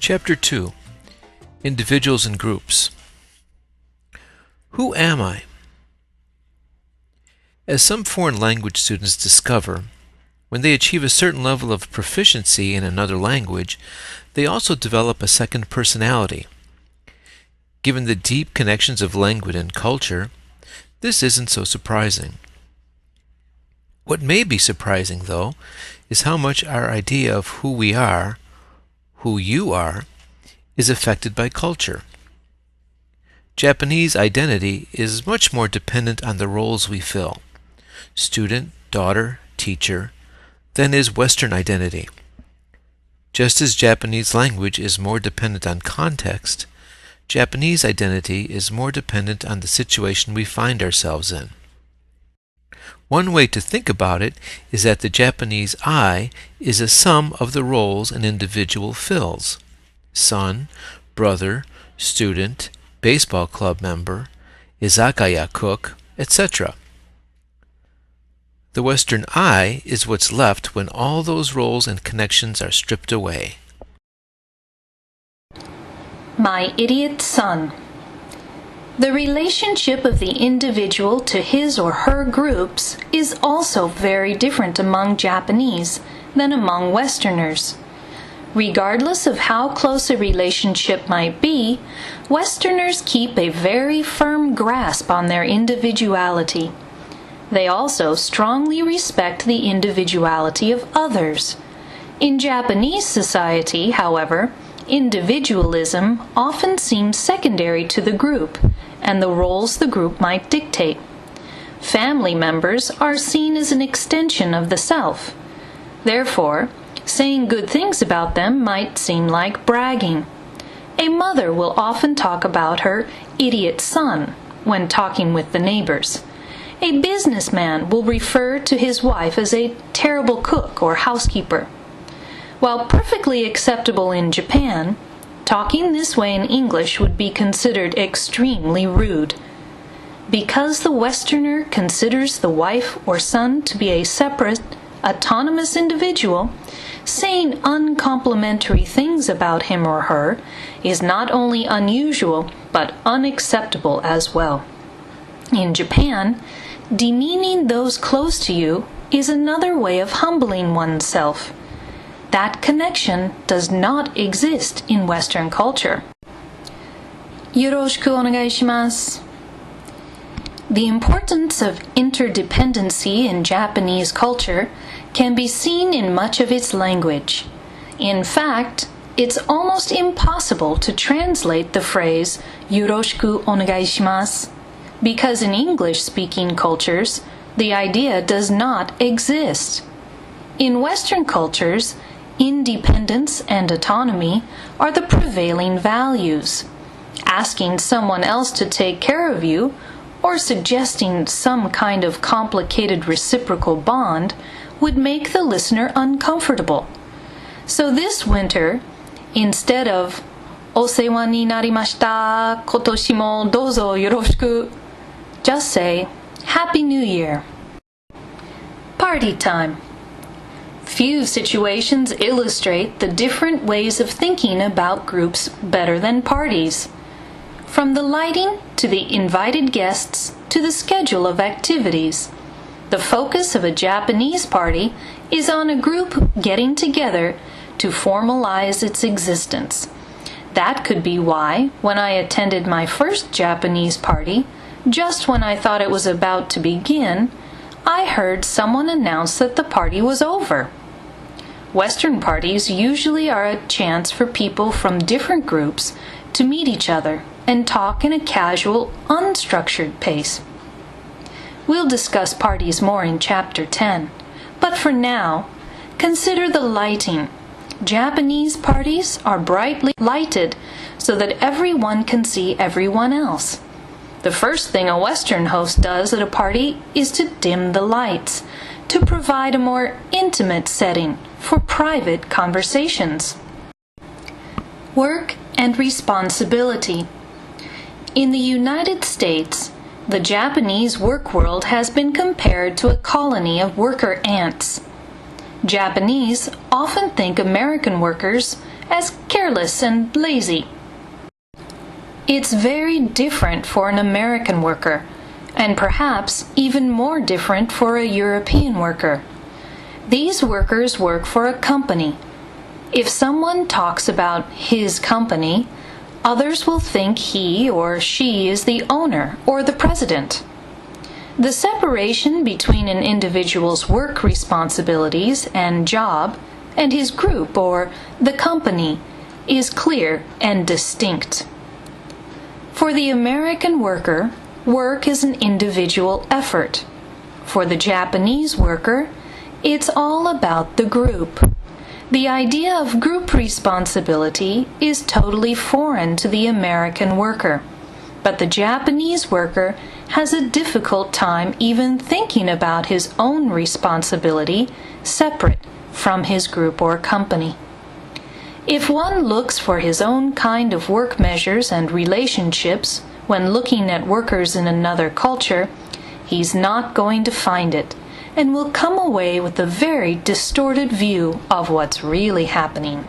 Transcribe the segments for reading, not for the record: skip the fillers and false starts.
Chapter 2. Individuals and Groups. Who am I? As some foreign language students discover, when they achieve a certain level of proficiency in another language, they also develop a second personality. Given the deep connections of language and culture, this isn't so surprising. What may be surprising, though, is how much our idea of who we are, who you are, is affected by culture. Japanese identity is much more dependent on the roles we fill, student, daughter, teacher, than is Western identity. Just as Japanese language is more dependent on context, Japanese identity is more dependent on the situation we find ourselves in. One way to think about it is that the Japanese I is a sum of the roles an individual fills: son, brother, student, baseball club member, izakaya cook, etc. The Western I is what's left when all those roles and connections are stripped away. My idiot son. The relationship of the individual to his or her groups is also very different among Japanese than among Westerners. Regardless of how close a relationship might be, Westerners keep a very firm grasp on their individuality. They also strongly respect the individuality of others. In Japanese society, however, individualism often seems secondary to the group and the roles the group might dictate. Family members are seen as an extension of the self. Therefore, saying good things about them might seem like bragging. A mother will often talk about her idiot son when talking with the neighbors. A businessman will refer to his wife as a terrible cook or housekeeper. While perfectly acceptable in Japan, talking this way in English would be considered extremely rude. Because the Westerner considers the wife or son to be a separate, autonomous individual, saying uncomplimentary things about him or her is not only unusual but unacceptable as well. In Japan, demeaning those close to you is another way of humbling oneself. That connection does not exist in Western culture. Yoroshiku onegai shimasu. The importance of interdependency in Japanese culture can be seen in much of its language. In fact, it's almost impossible to translate the phrase Yoroshiku onegai shimasu, because in English-speaking cultures, the idea does not exist. In Western cultures, independence and autonomy are the prevailing values. Asking someone else to take care of you, or suggesting some kind of complicated reciprocal bond, would make the listener uncomfortable. So this winter, instead of "Osewa ni narimashita, kotoshi mo douzo yoroshiku," just say "Happy New Year." Party time. Few situations illustrate the different ways of thinking about groups better than parties. From the lighting to the invited guests to the schedule of activities, the focus of a Japanese party is on a group getting together to formalize its existence. That could be why, when I attended my first Japanese party, just when I thought it was about to begin, I heard someone announce that the party was over. Western parties usually are a chance for people from different groups to meet each other and talk in a casual, unstructured pace. We'll discuss parties more in Chapter 10, but for now, consider the lighting. Japanese parties are brightly lighted so that everyone can see everyone else. The first thing a Western host does at a party is to dim the lights, to provide a more intimate setting for private conversations. Work and responsibility. In the United States, the Japanese work world has been compared to a colony of worker ants. Japanese often think American workers as careless and lazy. It's very different for an American worker, and perhaps even more different for a European worker. These workers work for a company. If someone talks about his company, others will think he or she is the owner or the president. The separation between an individual's work responsibilities and job and his group or the company is clear and distinct. For the American worker, work is an individual effort. For the Japanese worker, it's all about the group. The idea of group responsibility is totally foreign to the American worker, but the Japanese worker has a difficult time even thinking about his own responsibility separate from his group or company. If one looks for his own kind of work measures and relationships when looking at workers in another culture, he's not going to find it and will come away with a very distorted view of what's really happening.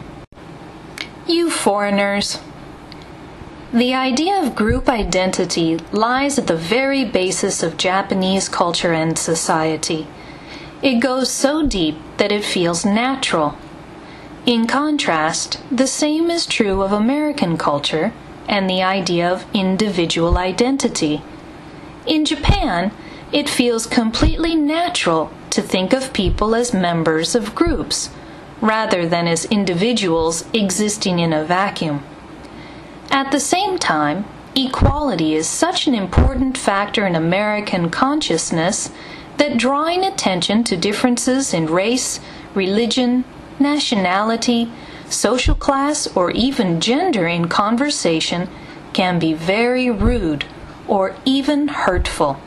You foreigners! The idea of group identity lies at the very basis of Japanese culture and society. It goes so deep that it feels natural. In contrast, the same is true of American culture and the idea of individual identity. In Japan, it feels completely natural to think of people as members of groups, rather than as individuals existing in a vacuum. At the same time, equality is such an important factor in American consciousness that drawing attention to differences in race, religion, nationality, social class, or even gender in conversation can be very rude or even hurtful.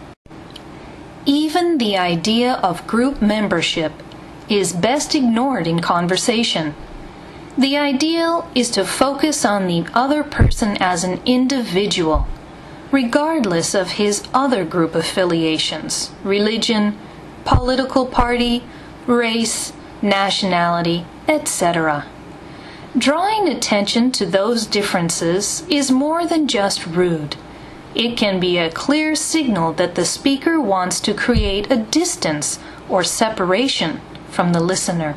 Even the idea of group membership is best ignored in conversation. The ideal is to focus on the other person as an individual, regardless of his other group affiliations, religion, political party, race, nationality, etc. Drawing attention to those differences is more than just rude. It can be a clear signal that the speaker wants to create a distance or separation from the listener.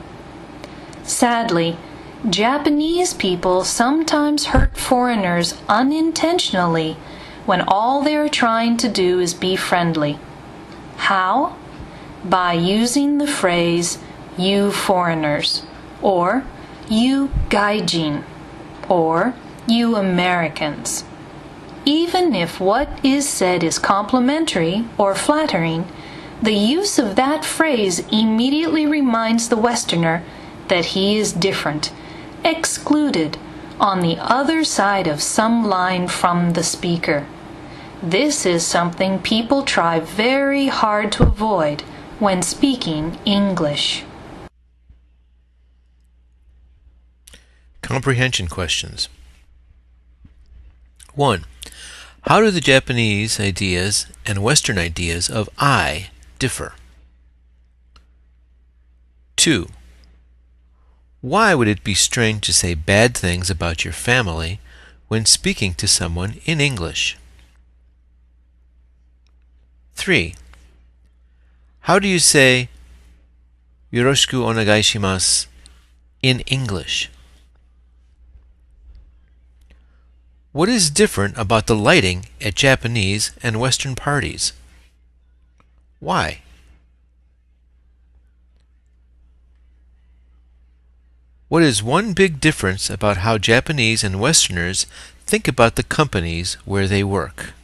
Sadly, Japanese people sometimes hurt foreigners unintentionally when all they are trying to do is be friendly. How? By using the phrase, "you foreigners," or "you gaijin," or "you Americans." Even if what is said is complimentary or flattering, the use of that phrase immediately reminds the Westerner that he is different, excluded, on the other side of some line from the speaker. This is something people try very hard to avoid when speaking English. Comprehension questions. 1. How do the Japanese ideas and Western ideas of I differ? 2. Why would it be strange to say bad things about your family when speaking to someone in English? 3. How do you say "Yoroshiku onegai shimasu" in English? What is different about the lighting at Japanese and Western parties? Why? What is one big difference about how Japanese and Westerners think about the companies where they work?